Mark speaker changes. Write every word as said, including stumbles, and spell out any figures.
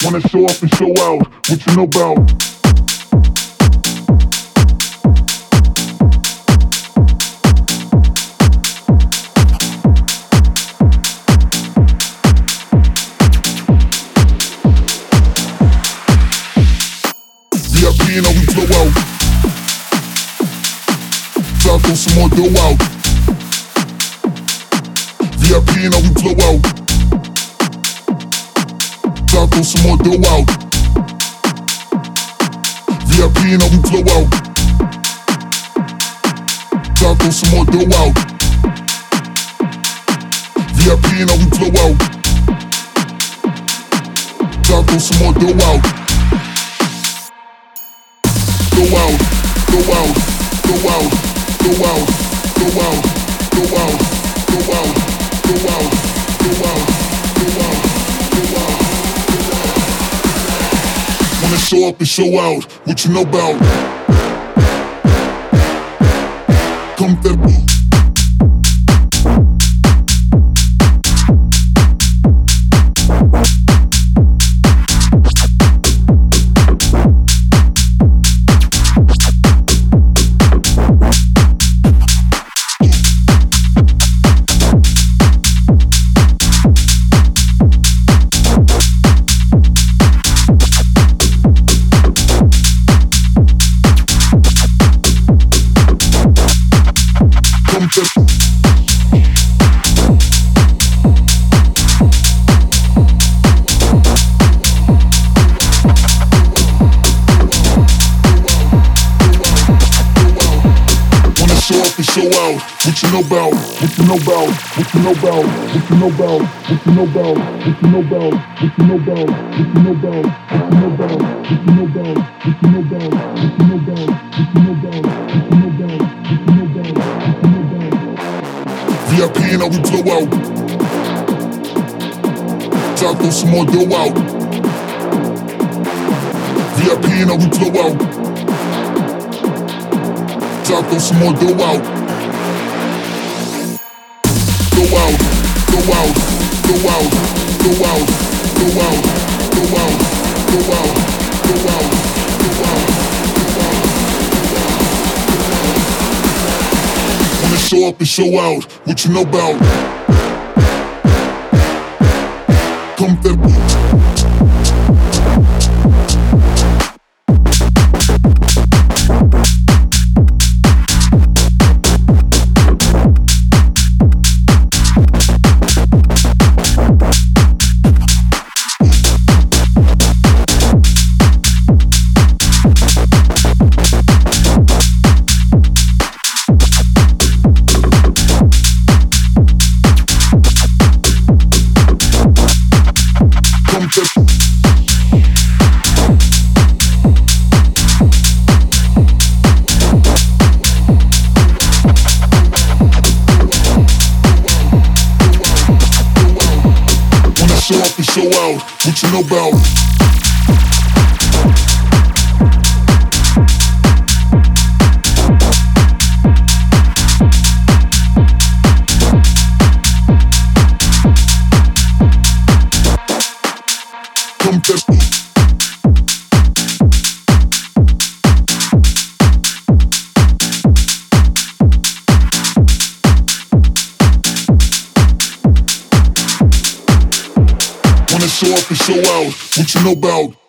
Speaker 1: Wanna show off and show out. What you know about? V I P and how we flow out. Try to throw some more dough out. V I P and how we flow out. Try to throw some more dough out. V I P and how we flow out. Try to throw some more dough out. V I P and how we flow out. Try to throw some more dough out. Go out, go out, go out, go out, go out, go out, go out, go out, go out, go out, go out, go out. Wanna show up and show out. What you know about? Come through. Show out, what you know about, what you know about, what you know about, what you know about, what you know about, what you know about, what you know about, what you know about, what you know about, what you know about, what you know about, what you know about, what you know about, what you know about, what you know about, what you know about. V I P and how we flow out. Try to throw some more dough out. V I P and how we flow out. Try to throw some more dough out. Go out, go out, go out, go out, go out, go out, go out, go out, go out, go out. Wanna show up and show out. What you know about? Come through. Show up and show out. What you know about? Come through. Show up and show out. What you know about?